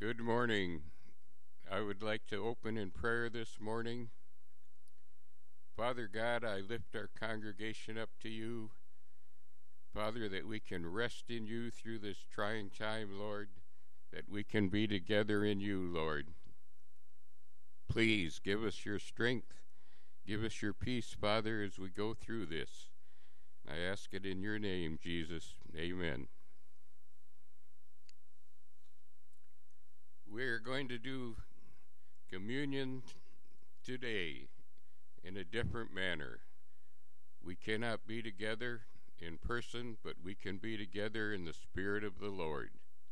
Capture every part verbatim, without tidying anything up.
Good morning. I would like to open in prayer this morning. Father God, I lift our congregation up to you. Father, that we can rest in you through this trying time, Lord, that we can be together in you, Lord. Please give us your strength. Give us your peace, Father, as we go through this. I ask it in your name, Jesus. Amen. We're going to do communion today in a different manner. We cannot be together in person, but we can be together in the Spirit of the Lord.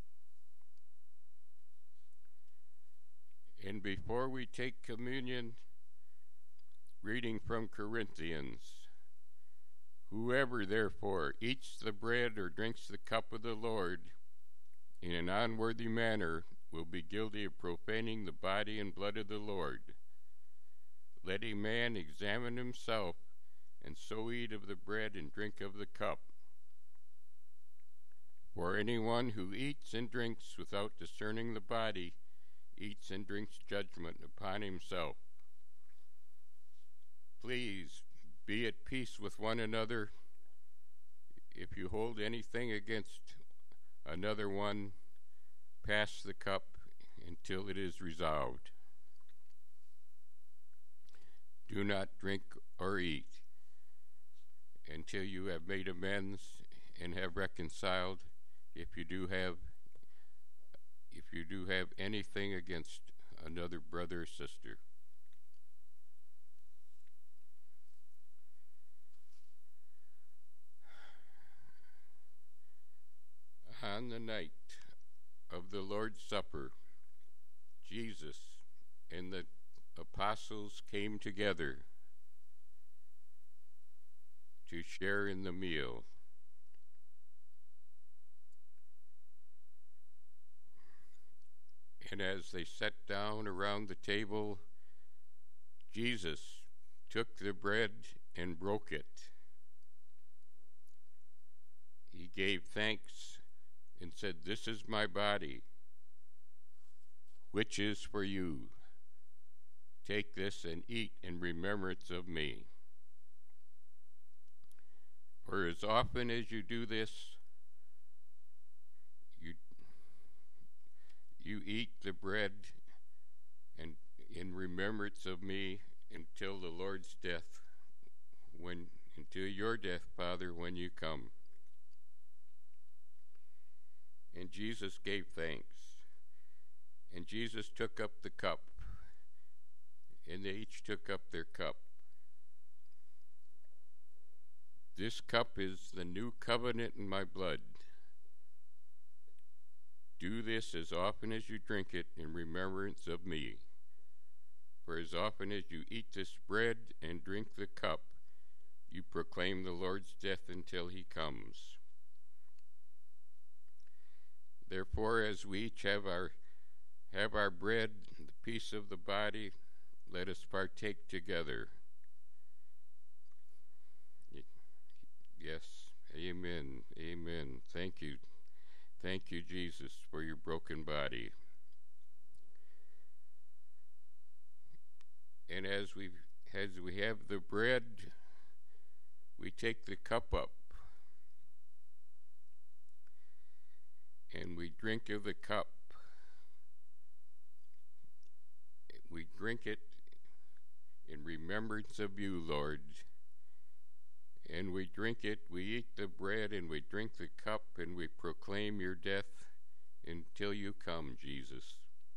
And before we take communion, reading from Corinthians, whoever therefore eats the bread or drinks the cup of the Lord in an unworthy manner will be guilty of profaning the body and blood of the Lord. Let a man examine himself, and so eat of the bread and drink of the cup. For anyone who eats and drinks without discerning the body eats and drinks judgment upon himself. Please be at peace with one another. If you hold anything against another one, pass the cup until it is resolved. Do not drink or eat until you have made amends and have reconciled, if you do have if you do have anything against another brother or sister. On the night of the Lord's Supper, Jesus and the apostles came together to share in the meal. And as they sat down around the table, Jesus took the bread and broke it. He gave thanks and said, "This is my body, which is for you. Take this and eat in remembrance of me. For as often as you do this, you you eat the bread and in remembrance of me until the Lord's death, when until your death, Father, when you come." And Jesus gave thanks. And Jesus took up the cup, and they each took up their cup. "This cup is the new covenant in my blood. Do this as often as you drink it in remembrance of me. For as often as you eat this bread and drink the cup, you proclaim the Lord's death until he comes. Therefore, as we each have our have our bread, the piece of the body, let us partake together." Yes, amen, amen. Thank you. Thank you, Jesus, for your broken body. And as we as we have the bread, we take the cup up, and we drink of the cup. We drink it in remembrance of you, Lord. And we drink it, we eat the bread, and we drink the cup, and we proclaim your death until you come, Jesus.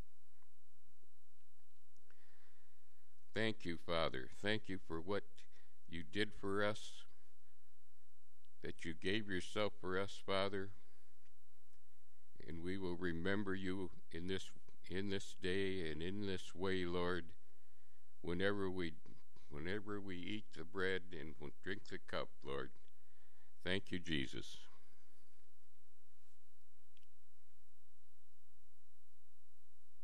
Thank you, Father. Thank you for what you did for us, that you gave yourself for us, Father. And we will remember you in this in this day and in this way, Lord, whenever we whenever we eat the bread and drink the cup, Lord. Thank you, Jesus.